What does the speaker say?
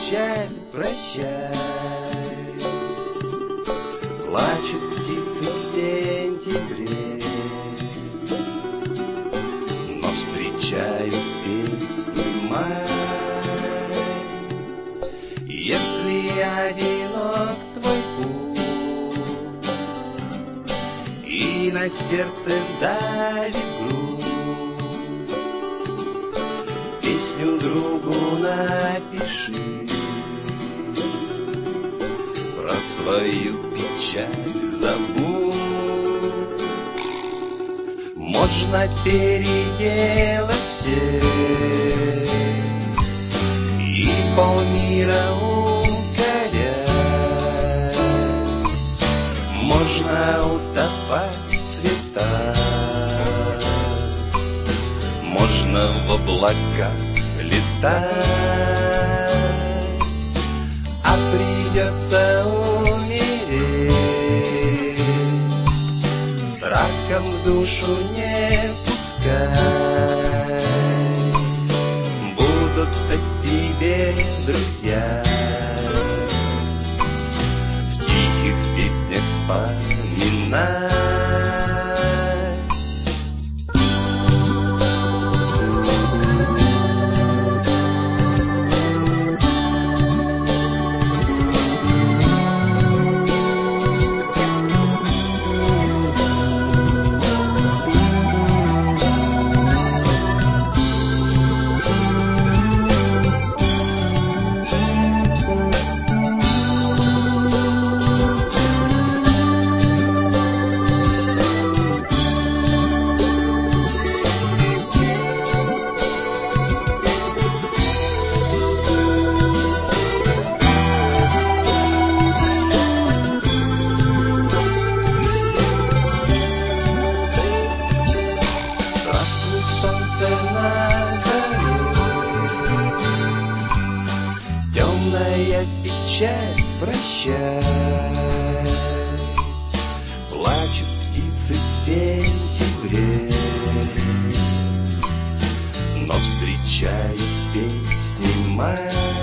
печаль, прощай. Плачут птицы в сентябре, но встречаю песни май. Если одинок твой путь и на сердце давит грудь, песню другу напиши, про свою печаль забудь. Можно переделать все и полмира укорять, можно утопать в цветах, можно в облаках летать, а придется умереть, страхом в душу не пускай. Будут-то тебе друзья в тихих песнях вспоминать. Темная печаль, прощай. Плачут птицы в сентябре, но встречают песни май.